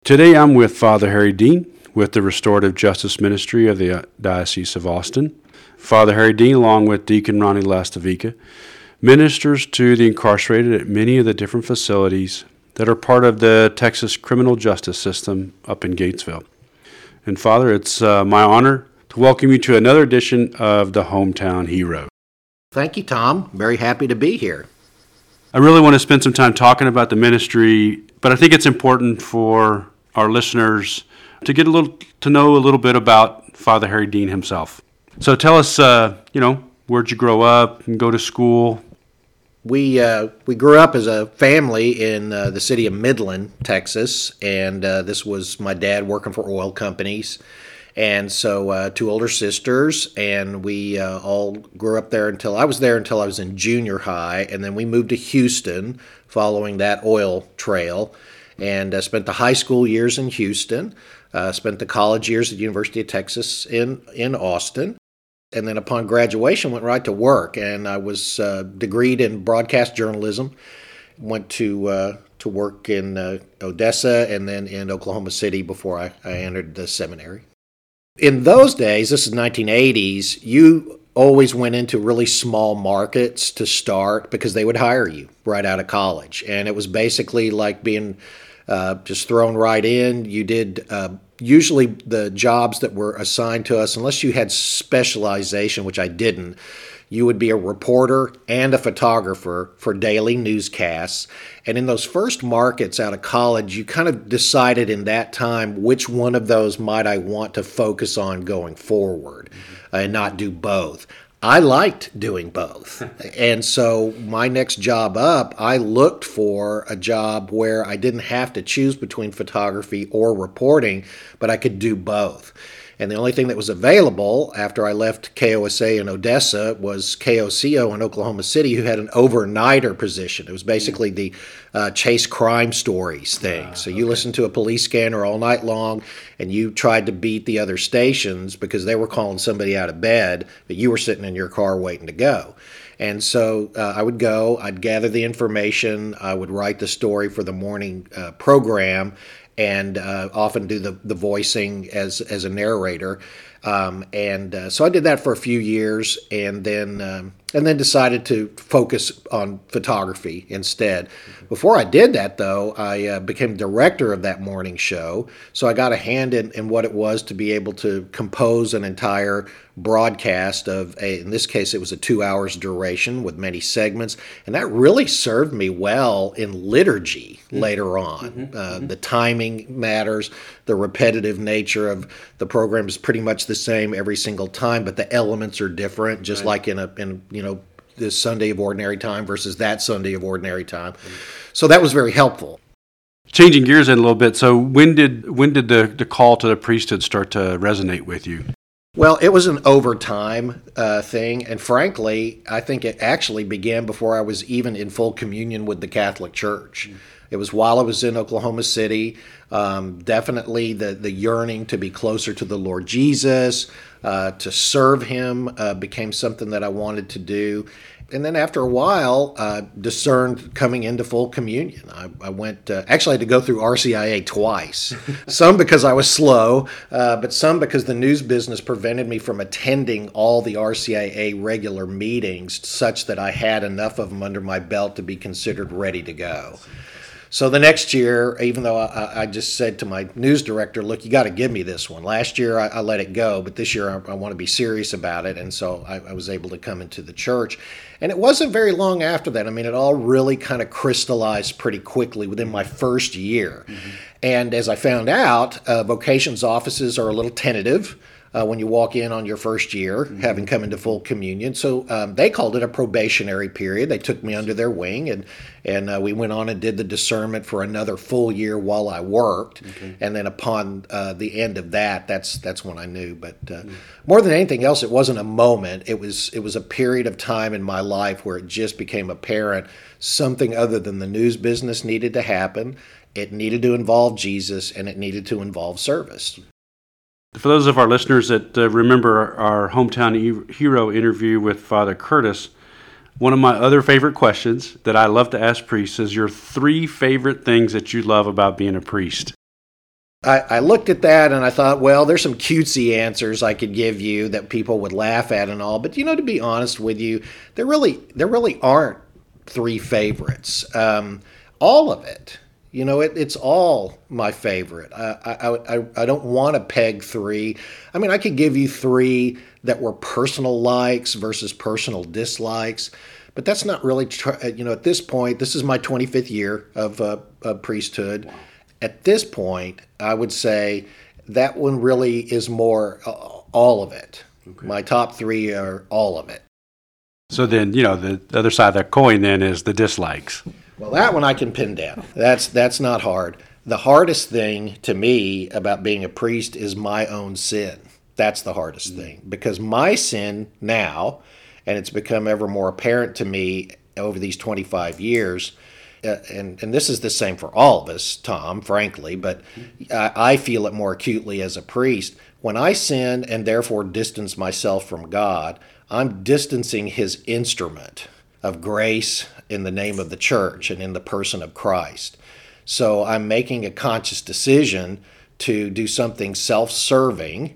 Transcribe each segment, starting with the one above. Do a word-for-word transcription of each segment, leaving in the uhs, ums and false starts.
Today I'm with Father Harry Dean with the Restorative Justice Ministry of the Diocese of Austin. Father Harry Dean, along with Deacon Ronnie Lastavica, ministers to the incarcerated at many of the different facilities that are part of the Texas criminal justice system up in Gatesville. And Father, it's uh, my honor to welcome you to another edition of the Hometown Hero. Thank you, Tom. Very happy to be here. I really want to spend some time talking about the ministry, but I think it's important for our listeners to get a little to know a little bit about Father Harry Dean himself. So tell us, uh, you know, where'd you grow up and go to school? We uh, we grew up as a family in uh, the city of Midland, Texas, and uh, this was my dad working for oil companies. And so uh, two older sisters, and we uh, all grew up there until I was there until I was in junior high, and then we moved to Houston following that oil trail, and uh, spent the high school years in Houston, uh, spent the college years at the University of Texas in, in Austin, and then upon graduation went right to work, and I was uh, degreed in broadcast journalism, went to uh, to work in uh, Odessa and then in Oklahoma City before I, I entered the seminary. In those days, this is nineteen eighties, you always went into really small markets to start because they would hire you right out of college. And it was basically like being uh, just thrown right in. You did uh, usually the jobs that were assigned to us, unless you had specialization, which I didn't, you would be a reporter and a photographer for daily newscasts. And in those first markets out of college, you kind of decided in that time which one of those might I want to focus on going forward, mm-hmm. and not do both. I liked doing both. And so my next job up, I looked for a job where I didn't have to choose between photography or reporting, but I could do both. And the only thing that was available after I left K O S A in Odessa was K O C O in Oklahoma City, who had an overnighter position. It was basically the uh, chase crime stories thing. Uh, so you okay. listened to a police scanner all night long, and you tried to beat the other stations because they were calling somebody out of bed, but you were sitting in your car waiting to go. And so uh, I would go, I'd gather the information, I would write the story for the morning uh, program, and uh, often do the, the voicing as as a narrator. Um, and uh, so I did that for a few years, and then um, and then decided to focus on photography instead. Before I did that, though, I uh, became director of that morning show, so I got a hand in, in what it was to be able to compose an entire broadcast of, a, in this case, it was a two hours duration with many segments, and that really served me well in liturgy mm-hmm. later on. Mm-hmm. Uh, mm-hmm. The timing matters, the repetitive nature of the program is pretty much the same every single time, but the elements are different, just right. like in a in you know this Sunday of Ordinary Time versus that Sunday of Ordinary Time. Mm-hmm. So that was very helpful. Changing gears in a little bit, so when did when did the, the call to the priesthood start to resonate with you? Well, it was an overtime uh, thing, and frankly, I think it actually began before I was even in full communion with the Catholic Church. Mm-hmm. It was while I was in Oklahoma City. Um, definitely the, the yearning to be closer to the Lord Jesus, uh, to serve Him uh, became something that I wanted to do. And then after a while, uh, discerned coming into full communion. I, I went, uh, actually I had to go through R C I A twice. Some because I was slow, uh, but some because the news business prevented me from attending all the R C I A regular meetings such that I had enough of them under my belt to be considered ready to go. So the next year, even though I, I just said to my news director, look, you got to give me this one. Last year I, I let it go, but this year I, I want to be serious about it. And so I, I was able to come into the church. And it wasn't very long after that. I mean, it all really kind of crystallized pretty quickly within my first year. Mm-hmm. And as I found out, uh, vocations offices are a little tentative. Uh, when you walk in on your first year, mm-hmm. having come into full communion. So um, they called it a probationary period. They took me under their wing, and and uh, we went on and did the discernment for another full year while I worked. Okay. And then upon uh, the end of that, that's that's when I knew. But uh, mm-hmm. more than anything else, it wasn't a moment. It was it was a period of time in my life where it just became apparent something other than the news business needed to happen. It needed to involve Jesus, and it needed to involve service. For those of our listeners that uh, remember our Hometown e- Hero interview with Father Curtis, one of my other favorite questions that I love to ask priests is your three favorite things that you love about being a priest. I, I looked at that and I thought, well, there's some cutesy answers I could give you that people would laugh at and all. But, you know, to be honest with you, there really there really aren't three favorites. Um, all of it. You know, it, it's all my favorite. I, I, I, I don't want to peg three. I mean, I could give you three that were personal likes versus personal dislikes, but that's not really, tr- you know, at this point, this is my twenty-fifth year of, uh, of priesthood. Wow. At this point, I would say that one really is more uh, all of it. Okay. My top three are all of it. So then, you know, the other side of that coin then is the dislikes. Well, that one I can pin down. That's that's not hard. The hardest thing to me about being a priest is my own sin. That's the hardest mm-hmm. thing, because my sin now, and it's become ever more apparent to me over these twenty-five years, uh, and, and this is the same for all of us, Tom, frankly, but I, I feel it more acutely as a priest. When I sin and therefore distance myself from God, I'm distancing his instrument of grace in the name of the church and in the person of Christ. So I'm making a conscious decision to do something self-serving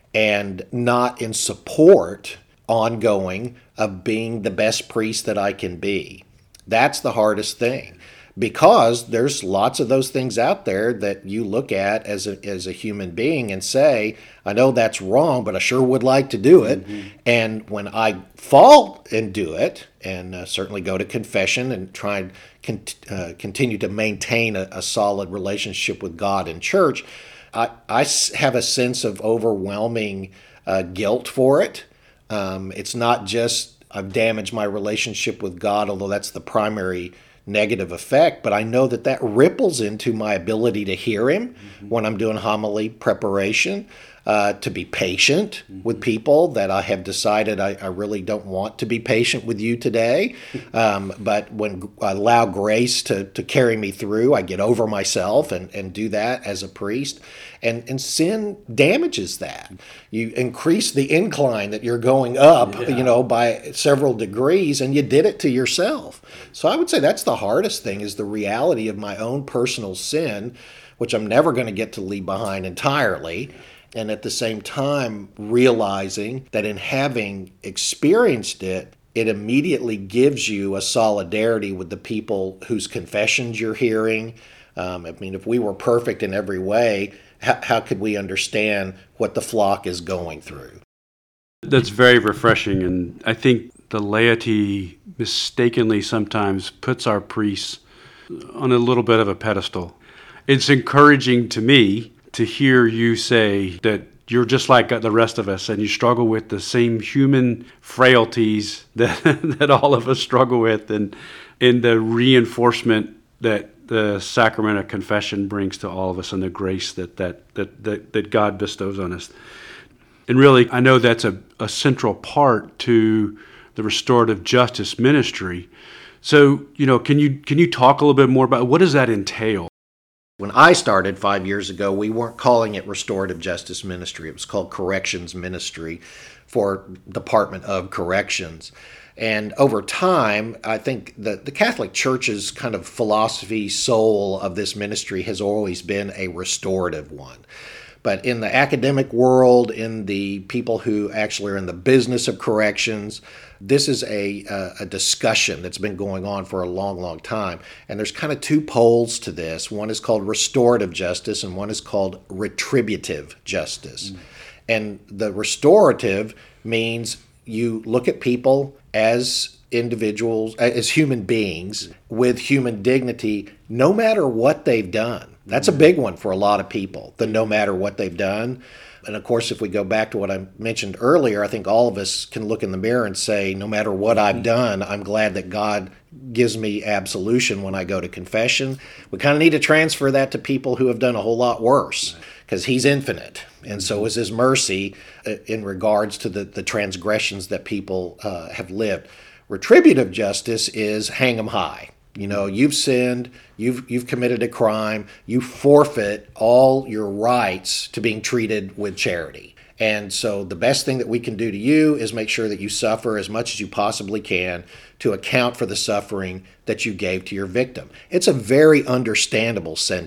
and not in support ongoing of being the best priest that I can be. That's the hardest thing, because there's lots of those things out there that you look at as a, as a human being and say, I know that's wrong, but I sure would like to do it. Mm-hmm. And when I fall and do it, and uh, certainly go to confession and try and con- uh, continue to maintain a, a solid relationship with God and church, I, I have a sense of overwhelming uh, guilt for it. Um, it's not just I've damaged my relationship with God, although that's the primary negative effect, but I know that that ripples into my ability to hear him mm-hmm. when I'm doing homily preparation, uh, to be patient mm-hmm. with people that I have decided I, I really don't want to be patient with you today. Um, but when I allow grace to, to carry me through, I get over myself and, and do that as a priest. And, and sin damages that. You increase the incline that you're going up, yeah. you know, by several degrees, and you did it to yourself. So I would say that's the hardest thing, is the reality of my own personal sin, which I'm never going to get to leave behind entirely. And at the same time, realizing that in having experienced it, it immediately gives you a solidarity with the people whose confessions you're hearing. Um, I mean, if we were perfect in every way, how, how could we understand what the flock is going through? That's very refreshing, and I think the laity mistakenly sometimes puts our priests on a little bit of a pedestal. It's encouraging to me to hear you say that you're just like the rest of us and you struggle with the same human frailties that that all of us struggle with, and in the reinforcement that the sacrament of confession brings to all of us and the grace that that that that, that God bestows on us. And really, I know that's a, a central part to the restorative justice ministry. So, you know, can you can you talk a little bit more about what does that entail? When I started five years ago, we weren't calling it restorative justice ministry. It was called corrections ministry for Department of Corrections. And over time, I think the, the Catholic Church's kind of philosophy, soul of this ministry has always been a restorative one. But in the academic world, in the people who actually are in the business of corrections, this is a, a, a discussion that's been going on for a long, long time. And there's kind of two poles to this. One is called restorative justice, and one is called retributive justice. Mm. And the restorative means you look at people as individuals, as human beings with human dignity, no matter what they've done. That's a big one for a lot of people, the no matter what they've done. And of course, if we go back to what I mentioned earlier, I think all of us can look in the mirror and say, no matter what I've done, I'm glad that God gives me absolution when I go to confession. We kind of need to transfer that to people who have done a whole lot worse, because he's infinite. And so is his mercy in regards to the, the transgressions that people uh, have lived. Retributive justice is hang 'em high. You know, you've sinned, you've you've committed a crime, you forfeit all your rights to being treated with charity. And so the best thing that we can do to you is make sure that you suffer as much as you possibly can to account for the suffering that you gave to your victim. It's a very understandable sentiment.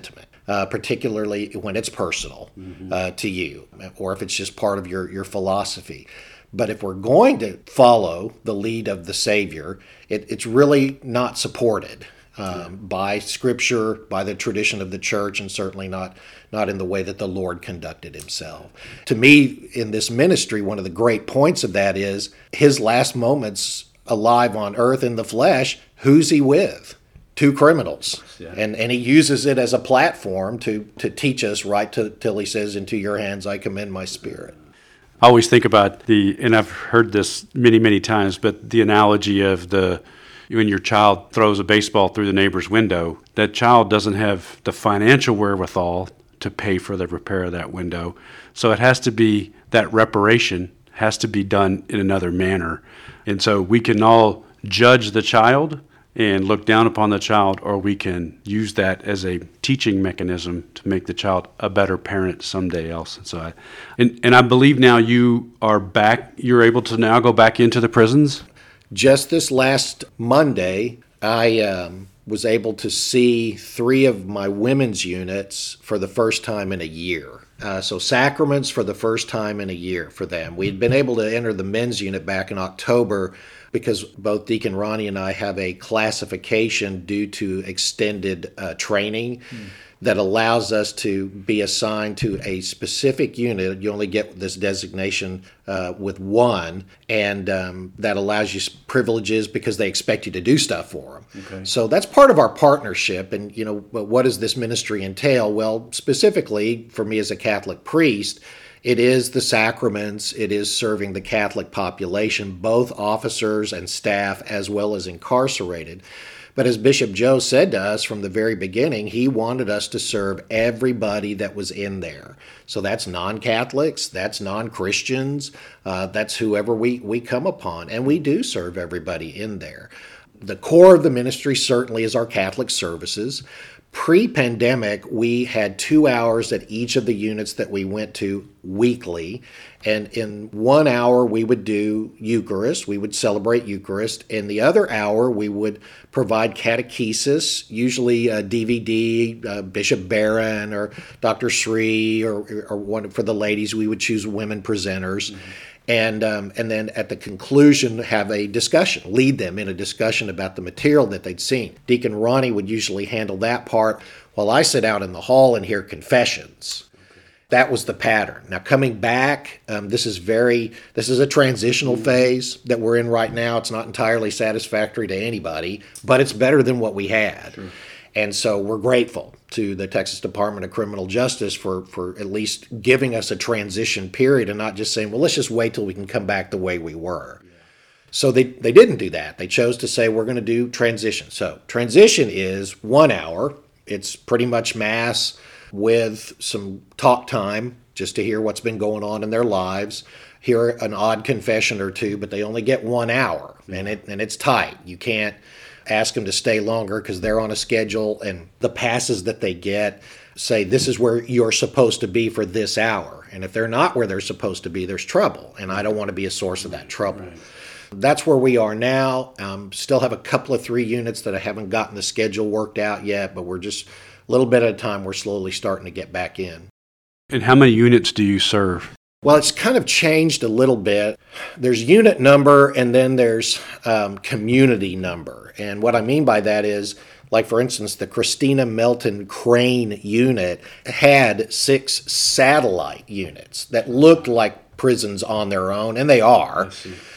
uh, particularly when it's personal mm-hmm. uh, to you, or if it's just part of your, your philosophy. But if we're going to follow the lead of the Savior, it, it's really not supported um, yeah. by Scripture, by the tradition of the church, and certainly not, not in the way that the Lord conducted himself. To me, in this ministry, one of the great points of that is his last moments alive on earth in the flesh, who's he with? Two criminals. Yeah. And and he uses it as a platform to, to teach us right to, till he says, into your hands I commend my spirit. I always think about the, and I've heard this many, many times, but the analogy of the, when your child throws a baseball through the neighbor's window, that child doesn't have the financial wherewithal to pay for the repair of that window. So it has to be, that reparation has to be done in another manner. And so we can all judge the child and look down upon the child, or we can use that as a teaching mechanism to make the child a better parent someday else. And so I, and, and I believe now you are back, you're able to now go back into the prisons? Just this last Monday, I um, was able to see three of my women's units for the first time in a year. Uh, so sacraments for the first time in a year for them. We'd been able to enter the men's unit back in October because both Deacon Ronnie and I have a classification due to extended uh, training mm. that allows us to be assigned to a specific unit. You only get this designation uh, with one, and um, that allows you privileges because they expect you to do stuff for them. Okay. So that's part of our partnership. And, you know, what does this ministry entail? Well, specifically for me as a Catholic priest, it is the sacraments, it is serving the Catholic population, both officers and staff, as well as incarcerated. But as Bishop Joe said to us from the very beginning, he wanted us to serve everybody that was in there. So that's non-Catholics, that's non-Christians, uh, that's whoever we, we come upon. And we do serve everybody in there. The core of the ministry certainly is our Catholic services. Pre-pandemic, we had two hours at each of the units that we went to weekly. And in one hour, we would do Eucharist. We would celebrate Eucharist. In the other hour, we would provide catechesis, usually a D V D, uh, Bishop Barron or Doctor Sri, or, or one for the ladies, we would choose women presenters. Mm-hmm. And um, and then at the conclusion, have a discussion, lead them in a discussion about the material that they'd seen. Deacon Ronnie would usually handle that part while I sit out in the hall and hear confessions. Okay. That was the pattern. Now coming back, um, this is very, this is a transitional mm-hmm. phase that we're in right now. It's not entirely satisfactory to anybody, but it's better than what we had. Sure. And so we're grateful to the Texas Department of Criminal Justice for, for at least giving us a transition period and not just saying, well, let's just wait till we can come back the way we were. Yeah. So they, they didn't do that. They chose to say, we're going to do transition. So transition is one hour. It's pretty much mass with some talk time just to hear what's been going on in their lives, hear an odd confession or two, but they only get one hour, yeah. and it and it's tight. You can't ask them to stay longer because they're on a schedule, and the passes that they get say this is where you're supposed to be for this hour. And if they're not where they're supposed to be, there's trouble, and I don't want to be a source of that trouble. Right. That's where we are now. Um, still have a couple of three units that I haven't gotten the schedule worked out yet, but we're just a little bit at a time. We're slowly starting to get back in. And how many units do you serve? Well, it's kind of changed a little bit. There's unit number, and then there's um, community number. And what I mean by that is, like for instance, the Christina Melton Crane unit had six satellite units that looked like prisons on their own, and they are,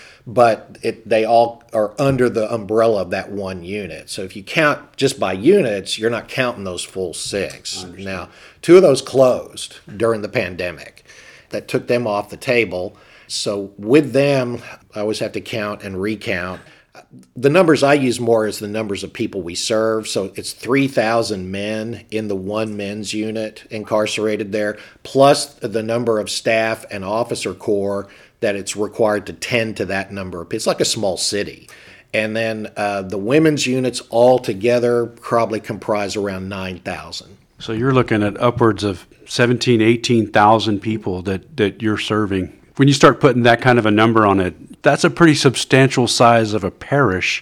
but it, they all are under the umbrella of that one unit. So if you count just by units, you're not counting those full six. Now, two of those closed during the pandemic. That took them off the table. So with them, I always have to count and recount. The numbers I use more is the numbers of people we serve. So it's three thousand men in the one men's unit incarcerated there, plus the number of staff and officer corps that it's required to tend to that number. It's like a small city. And then uh, the women's units all together probably comprise around nine thousand. So you're looking at upwards of seventeen, eighteen thousand people that, that you're serving. When you start putting that kind of a number on it, that's a pretty substantial size of a parish.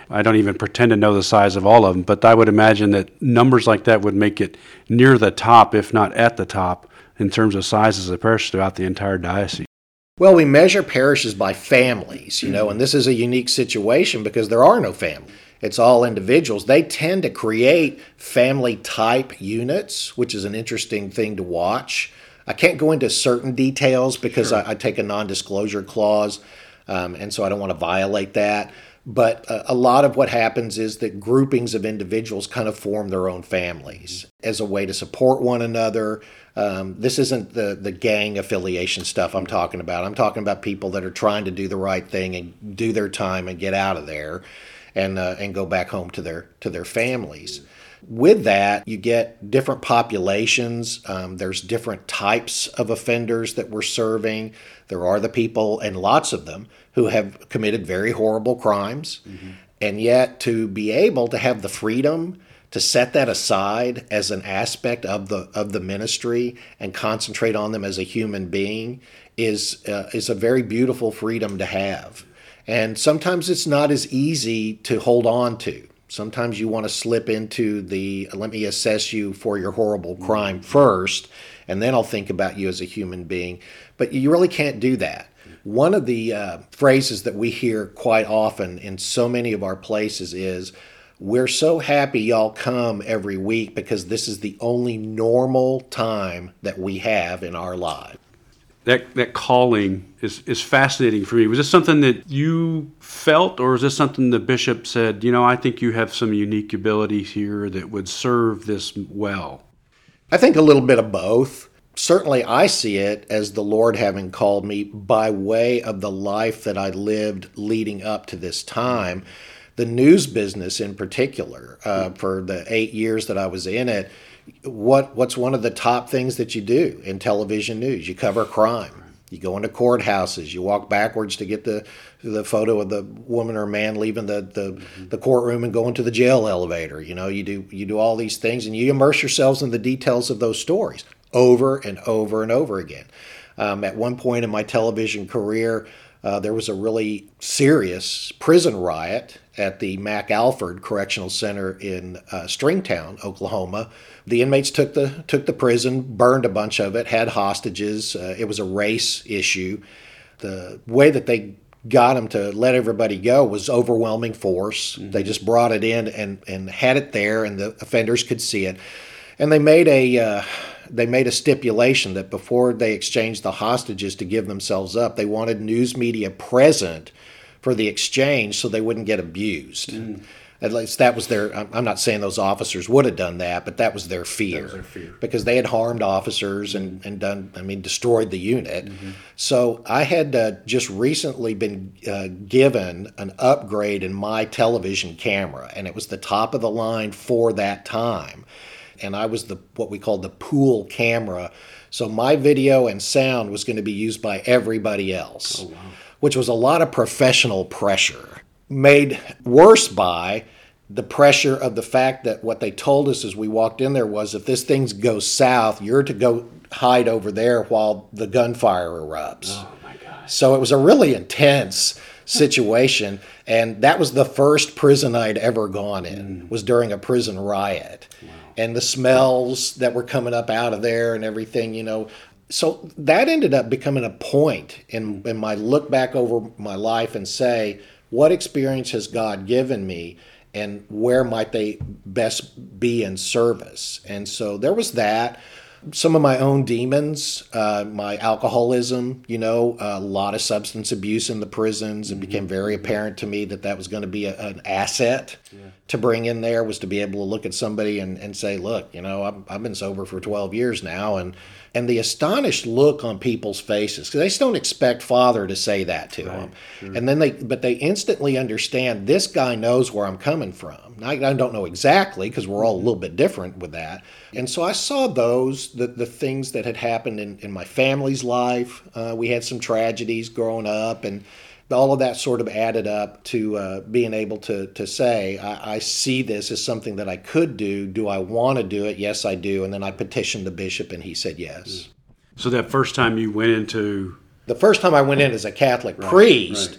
I don't even pretend to know the size of all of them, but I would imagine that numbers like that would make it near the top, if not at the top, in terms of sizes of parishes throughout the entire diocese. Well, we measure parishes by families, you know, and this is a unique situation because there are no families. It's all individuals. They tend to create family-type units, which is an interesting thing to watch. I can't go into certain details because sure. I, I take a non-disclosure clause, um, and so I don't want to violate that. But uh, a lot of what happens is that groupings of individuals kind of form their own families as a way to support one another. Um, this isn't the, the gang affiliation stuff I'm talking about. I'm talking about people that are trying to do the right thing and do their time and get out of there and uh, and go back home to their to their families. With that, you get different populations. Um, there's different types of offenders that we're serving. There are the people, and lots of them, who have committed very horrible crimes. Mm-hmm. And yet to be able to have the freedom to set that aside as an aspect of the of the ministry and concentrate on them as a human being is uh, is a very beautiful freedom to have. And sometimes it's not as easy to hold on to. Sometimes you want to slip into the, let me assess you for your horrible crime first, and then I'll think about you as a human being. But you really can't do that. One of the uh, phrases that we hear quite often in so many of our places is, we're so happy y'all come every week because this is the only normal time that we have in our lives. That that calling is, is fascinating for me. Was this something that you felt, or is this something the bishop said, you know, I think you have some unique abilities here that would serve this well? I think a little bit of both. Certainly I see it as the Lord having called me by way of the life that I lived leading up to this time. The news business in particular, uh, for the eight years that I was in it, What what's one of the top things that you do in television news? You cover crime. You go into courthouses. You walk backwards to get the the photo of the woman or man leaving the, the, mm-hmm. the courtroom and going to the jail elevator. You know, you do you do all these things, and you immerse yourselves in the details of those stories over and over and over again. Um, at one point in my television career, uh, there was a really serious prison riot at the MacAlford Correctional Center in uh, Stringtown, Oklahoma. The inmates took the took the prison, burned a bunch of it, had hostages. Uh, it was a race issue. The way that they got them to let everybody go was overwhelming force. Mm-hmm. They just brought it in and, and had it there, and the offenders could see it. And they made a uh, they made a stipulation that before they exchanged the hostages to give themselves up, they wanted news media present for the exchange so they wouldn't get abused. Mm. At least that was their, I'm not saying those officers would have done that, but that was their fear. That was their fear. Because they had harmed officers and, and done, I mean, destroyed the unit. Mm-hmm. So I had uh, just recently been uh, given an upgrade in my television camera, and it was the top of the line for that time. And I was the what we called the pool camera. So my video and sound was going to be used by everybody else, oh, wow. which was a lot of professional pressure. Made worse by the pressure of the fact that what they told us as we walked in there was, if this thing goes south, you're to go hide over there while the gunfire erupts. Oh my gosh. So it was a really intense situation, and that was the first prison I'd ever gone in, mm. was during a prison riot. Wow. And the smells that were coming up out of there and everything, you know. So that ended up becoming a point in, in my look back over my life and say, what experience has God given me, and where might they best be in service? And so there was that. Some of my own demons, uh, my alcoholism, you know, a lot of substance abuse in the prisons. It became very apparent to me that that was going to be a, an asset yeah. to bring in there, was to be able to look at somebody and, and say, look, you know, I've, I've been sober for twelve years now. And and the astonished look on people's faces, because they just don't expect Father to say that to right. them. Sure. And then they, but they instantly understand, this guy knows where I'm coming from. I, I don't know exactly, because we're all a little bit different with that. And so I saw those, the, the things that had happened in, in my family's life. Uh, we had some tragedies growing up, and all of that sort of added up to uh, being able to to say, I, I see this as something that I could do. Do I want to do it? Yes, I do. And then I petitioned the bishop, and he said yes. So that first time you went into... The first time I went in as a Catholic right, priest... Right.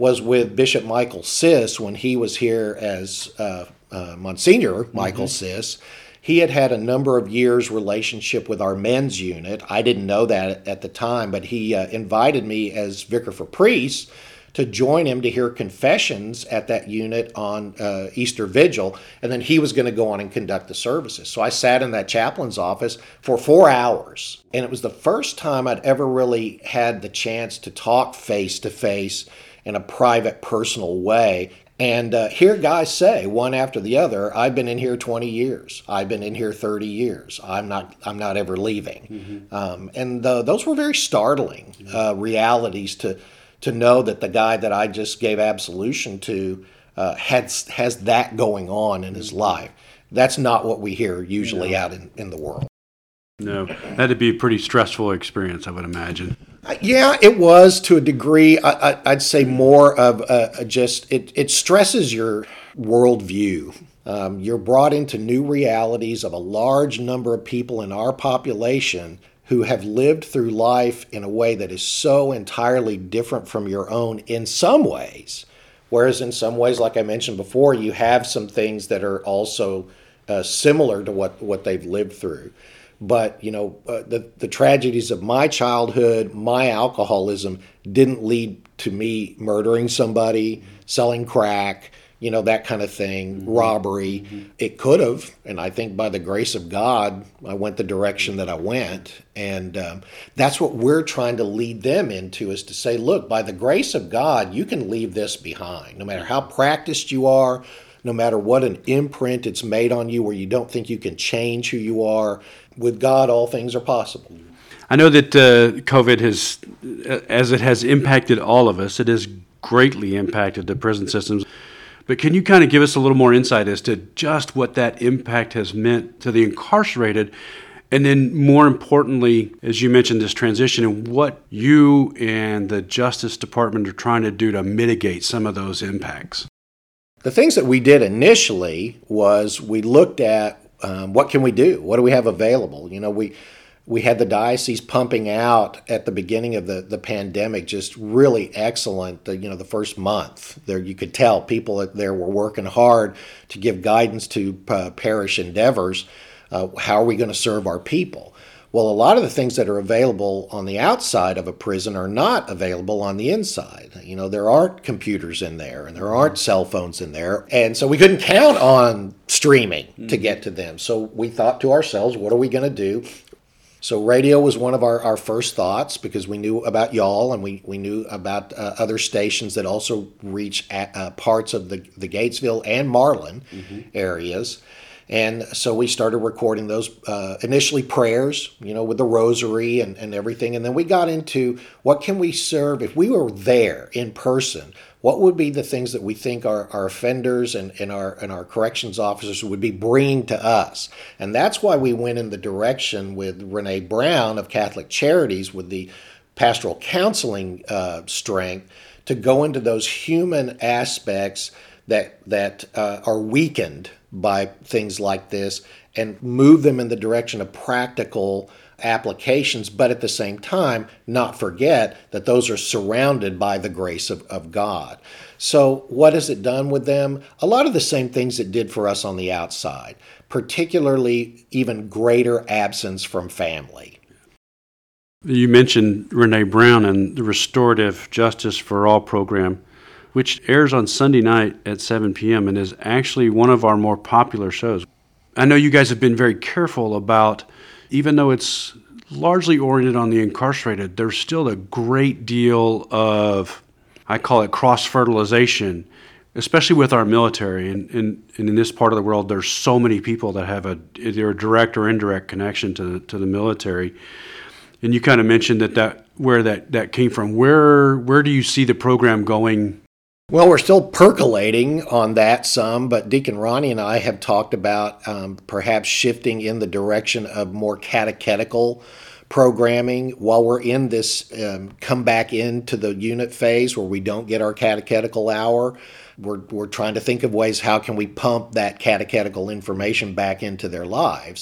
was with Bishop Michael Siss when he was here as uh, uh, Monsignor Michael mm-hmm. Siss. He had had a number of years relationship with our men's unit. I didn't know that at the time, but he uh, invited me as vicar for priests to join him to hear confessions at that unit on uh, Easter Vigil, and then he was going to go on and conduct the services. So I sat in that chaplain's office for four hours, and it was the first time I'd ever really had the chance to talk face-to-face in a private, personal way. And uh, hear guys say one after the other, "I've been in here twenty years. I've been in here thirty years. I'm not. I'm not ever leaving." Mm-hmm. Um, and uh, those were very startling uh, realities to to know that the guy that I just gave absolution to uh, has has that going on in his life. That's not what we hear usually no. out in, in the world. No, that'd be a pretty stressful experience, I would imagine. Yeah, it was to a degree. I, I, I'd say more of a, a just, it, it stresses your worldview. Um, you're brought into new realities of a large number of people in our population who have lived through life in a way that is so entirely different from your own in some ways. Whereas in some ways, like I mentioned before, you have some things that are also uh, similar to what, what they've lived through. But, you know, uh, the, the tragedies of my childhood, my alcoholism didn't lead to me murdering somebody, selling crack, you know, that kind of thing, mm-hmm. robbery. Mm-hmm. It could have, and I think by the grace of God, I went the direction that I went. And um, that's what we're trying to lead them into, is to say, look, by the grace of God, you can leave this behind. No matter how practiced you are, no matter what an imprint it's made on you where you don't think you can change who you are, with God, all things are possible. I know that uh, COVID has, as it has impacted all of us, it has greatly impacted the prison systems. But can you kind of give us a little more insight as to just what that impact has meant to the incarcerated? And then more importantly, as you mentioned, this transition and what you and the Justice Department are trying to do to mitigate some of those impacts. The things that we did initially was we looked at Um, what can we do? What do we have available? You know, we we had the diocese pumping out at the beginning of the, the pandemic, just really excellent. Uh, you know, the first month there, you could tell people there were working hard to give guidance to uh, parish endeavors. Uh, how are we going to serve our people? Well, a lot of the things that are available on the outside of a prison are not available on the inside. You know, there aren't computers in there and there aren't cell phones in there. And so we couldn't count on streaming mm-hmm. to get to them. So we thought to ourselves, what are we going to do? So radio was one of our, our first thoughts, because we knew about y'all and we, we knew about uh, other stations that also reach at, uh, parts of the, the Gatesville and Marlin mm-hmm. areas. And so we started recording those, uh, initially prayers, you know, with the rosary and, and everything. And then we got into what can we serve if we were there in person? What would be the things that we think our, our offenders and, and, our, and our corrections officers would be bringing to us? And that's why we went in the direction with Renee Brown of Catholic Charities with the pastoral counseling uh, strength to go into those human aspects that, that uh, are weakened by things like this and move them in the direction of practical applications, but at the same time, not forget that those are surrounded by the grace of, of God. So what has it done with them? A lot of the same things it did for us on the outside, particularly even greater absence from family. You mentioned Renee Brown and the Restorative Justice for All program, which airs on Sunday night at seven p.m. and is actually one of our more popular shows. I know you guys have been very careful about, even though it's largely oriented on the incarcerated, there's still a great deal of, I call it cross-fertilization, especially with our military. And, and, and in this part of the world, there's so many people that have a either a direct or indirect connection to, to the military. And you kind of mentioned that, that where that, that came from. Where where do you see the program going? Well, we're still percolating on that some, but Deacon Ronnie and I have talked about um, perhaps shifting in the direction of more catechetical programming while we're in this um, come back into the unit phase where we don't get our catechetical hour. We're, we're trying to think of ways how can we pump that catechetical information back into their lives.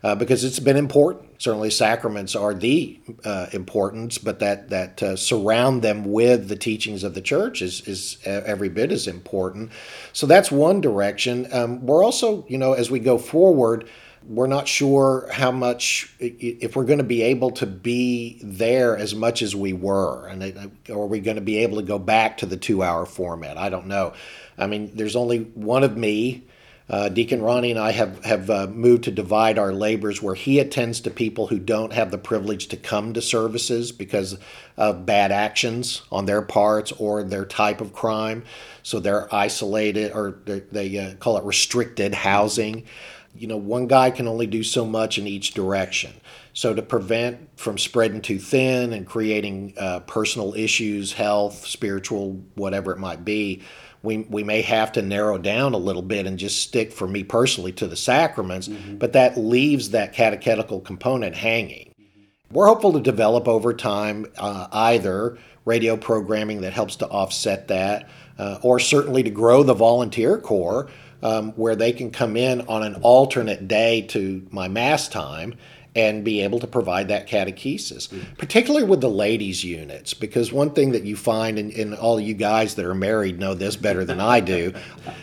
uh, because it's been important. Certainly sacraments are the uh, importance, but that, that uh, surround them with the teachings of the church is, is every bit as important. So that's one direction. Um, we're also, you know, as we go forward, we're not sure how much, if we're going to be able to be there as much as we were, and are we going to be able to go back to the two-hour format? I don't know. I mean, there's only one of me. Uh, Deacon Ronnie and I have, have uh, moved to divide our labors, where he attends to people who don't have the privilege to come to services because of bad actions on their parts or their type of crime. So they're isolated, or they, they uh, call it restricted housing. You know, one guy can only do so much in each direction. So to prevent from spreading too thin and creating uh, personal issues, health, spiritual, whatever it might be, we we may have to narrow down a little bit and just stick, for me personally, to the sacraments, mm-hmm. but that leaves that catechetical component hanging. Mm-hmm. We're hopeful to develop over time uh, either radio programming that helps to offset that, uh, or certainly to grow the volunteer corps, Um, where they can come in on an alternate day to my Mass time and be able to provide that catechesis, mm-hmm. particularly with the ladies' units, because one thing that you find, and, and all you guys that are married know this better than I do,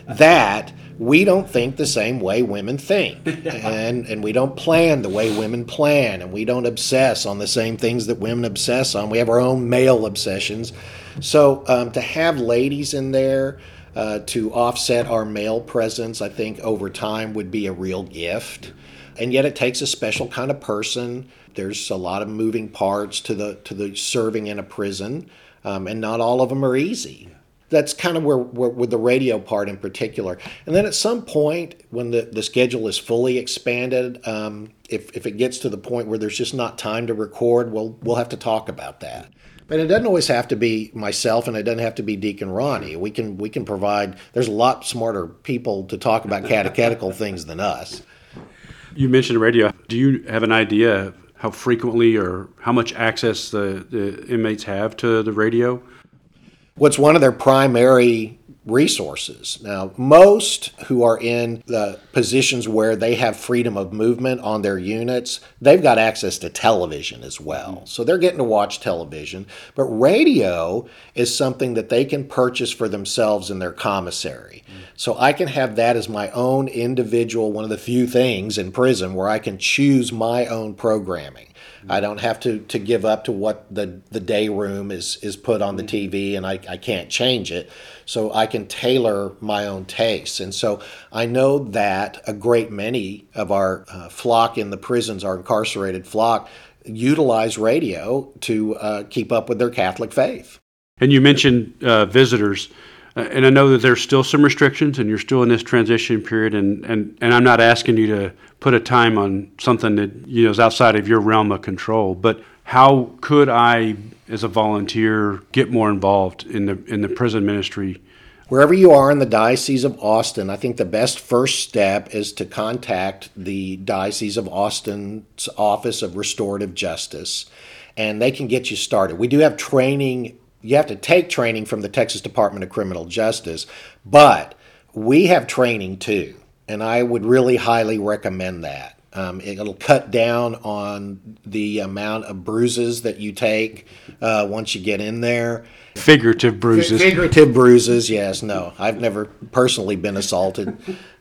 that we don't think the same way women think, and, and we don't plan the way women plan, and we don't obsess on the same things that women obsess on. We have our own male obsessions. So um, to have ladies in there, Uh, to offset our male presence, I think over time would be a real gift. And yet it takes a special kind of person. There's a lot of moving parts to the to the serving in a prison, um, and not all of them are easy. That's kind of where, where with the radio part in particular. And then at some point, when the, the schedule is fully expanded, um, if, if it gets to the point where there's just not time to record, we'll we'll have to talk about that. But it doesn't always have to be myself, and it doesn't have to be Deacon Ronnie. We can we can provide. There's a lot smarter people to talk about catechetical things than us. You mentioned radio. Do you have an idea how frequently or how much access the, the inmates have to the radio? What's one of their primary resources. Now, most who are in the positions where they have freedom of movement on their units, they've got access to television as well. So they're getting to watch television. But radio is something that they can purchase for themselves in their commissary. So I can have that as my own individual, one of the few things in prison where I can choose my own programming. I don't have to, to give up to what the, the day room is, is put on the T V, and I, I can't change it. So I can tailor my own tastes. And so I know that a great many of our uh, flock in the prisons, our incarcerated flock, utilize radio to uh, keep up with their Catholic faith. And you mentioned uh, visitors. Uh, and I know that there's still some restrictions, and you're still in this transition period, and, and, and I'm not asking you to put a time on something that, you know, is outside of your realm of control, but how could I, as a volunteer, get more involved in the in the prison ministry? Wherever you are in the Diocese of Austin, I think the best first step is to contact the Diocese of Austin's Office of Restorative Justice, and they can get you started. We do have training. You have to take training from the Texas Department of Criminal Justice, but we have training too, and I would really highly recommend that. Um, it'll cut down on the amount of bruises that you take uh, once you get in there. Figurative bruises. Figurative bruises, yes. No, I've never personally been assaulted.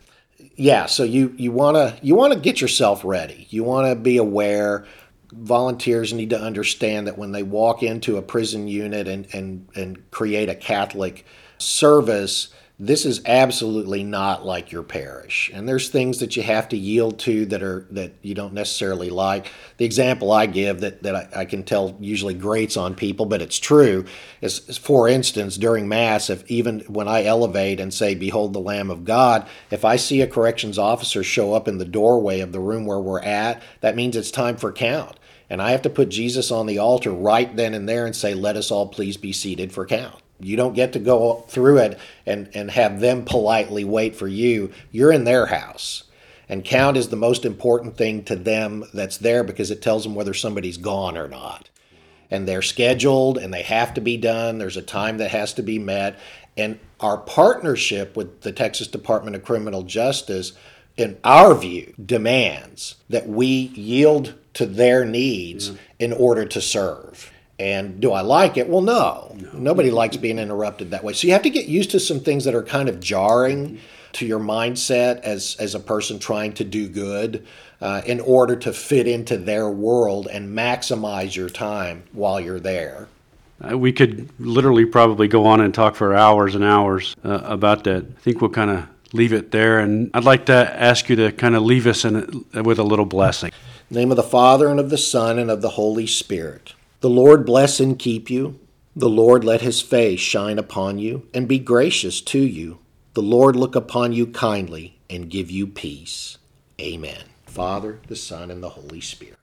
Yeah, so you, you want to you want to get yourself ready. You want to be aware. Volunteers need to understand that when they walk into a prison unit and, and, and create a Catholic service, this is absolutely not like your parish. And there's things that you have to yield to that are that you don't necessarily like. The example I give that, that I, I can tell usually grates on people, but it's true, is, is for instance, during Mass, if even when I elevate and say, "Behold the Lamb of God," if I see a corrections officer show up in the doorway of the room where we're at, that means it's time for count. And I have to put Jesus on the altar right then and there and say, "Let us all please be seated for count." You don't get to go through it and, and have them politely wait for you. You're in their house. And count is the most important thing to them that's there, because it tells them whether somebody's gone or not. And they're scheduled and they have to be done. There's a time that has to be met. And our partnership with the Texas Department of Criminal Justice in our view, demands that we yield to their needs yeah. in order to serve. And do I like it? Well, no. no. Nobody likes being interrupted that way. So you have to get used to some things that are kind of jarring mm-hmm. to your mindset as, as a person trying to do good uh, in order to fit into their world and maximize your time while you're there. Uh, we could literally probably go on and talk for hours and hours uh, about that. I think we'll kind of leave it there. And I'd like to ask you to kind of leave us in it with a little blessing. In the name of the Father, and of the Son, and of the Holy Spirit. The Lord bless and keep you. The Lord let his face shine upon you and be gracious to you. The Lord look upon you kindly and give you peace. Amen. Father, the Son, and the Holy Spirit.